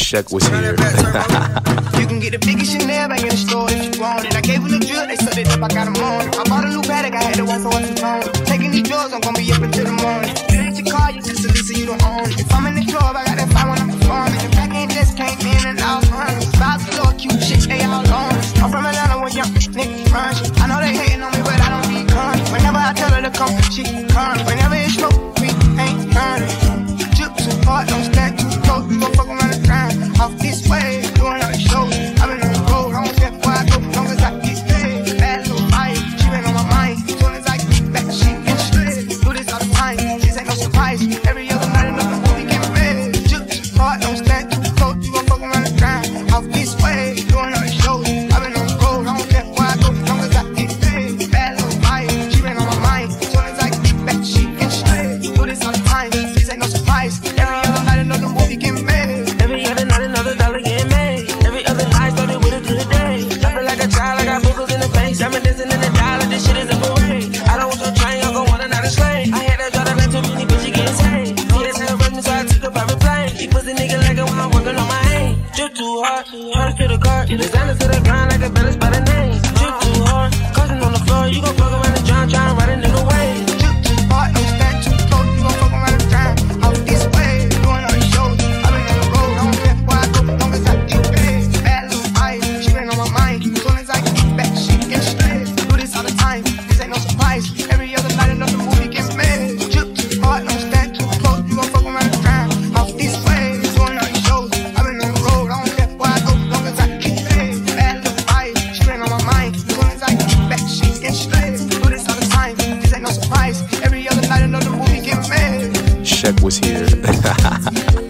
Sheck was here. You can get the biggest Chanel back in the store if you want it. I gave them the drill, they sucked it up, I got them on it. I bought a new Patek, I had to watch some tone. Taking these drugs, I'm gonna be up until the morning. It ain't your car, you just a Lisa, you don't own it. If I'm in the club, I got that fire when I'm performing. The back end just came in and out running. Vibes floor, cute shit, they all on it. I'm from Atlanta where young niggas run shit. I know they hating on me, but I don't be crying. Whenever I tell her to come, she crying. Whenever it's smoke, we ain't turning. Drip too hard, don't stand too close. We gon' fuck around the time. Off this way, doing all the shows. I've been on the road, I don't care where I go, as long as I get paid. Bad little fire, she been on my mind. As soon as I get back, she get straight. Do this all the time, this ain't no surprise. Every other night, another movie get red. Drip too hard, don't stand too close. We gon' fuck around the time. Off this way, doing all the shows. I've been on the road, I don't care where I go, as long as I get paid. Bad little fire, she been on my mind. As soon as I get back, she get straight. Do this all the time, this ain't no surprise. Every other night, another movie get made. Every other night, another dollar getting made. Every other night, started with a good day. Jumping like a child, I got boogers in the face. Reminiscing in the dollar, this shit is a parade. I don't want your train, I'm gon' want another slave. I had to draw the line too many bitches getting saved. See this ain't running, so I took a private plane. He pussy nigga like it when I'm working on my aim. Drip too hard, hard to the car. Designers to the grind like a village by the name. Drip too hard, cousin on the floor. You gon' fuck around the John, trying to ride a nigga way. Drip too hard, don't stand too close. You gon' fuck around the time. Off this way, doing all the shows. I've been on the road, I don't care where I go, as long as I get paid. Bad little fire, she been on my mind. As soon as I get back, she get straight. Do this all the time, this ain't no surprise. Every other night, another movie gets made. Drip too hard, don't stand too close. You gon' fuck around the time. Off this way, doing all the shows. I've been on the road, I don't care where I go, as long as I get paid. Bad little fire, she been on my mind. As soon as I get back, she get straight. Do this all the time, this ain't no surprise. Every other night, another movie get made. Sheck was here.